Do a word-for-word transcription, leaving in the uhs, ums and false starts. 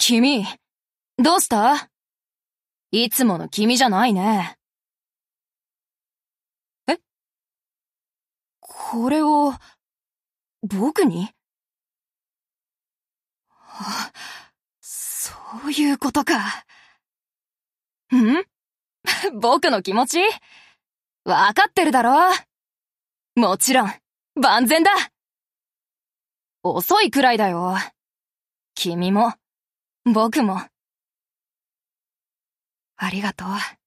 君、どうした？いつもの君じゃないね。え？これを、僕に？あ、そういうことか。ん？僕の気持ち？わかってるだろ？もちろん、万全だ。遅いくらいだよ。君も、僕も。ありがとう。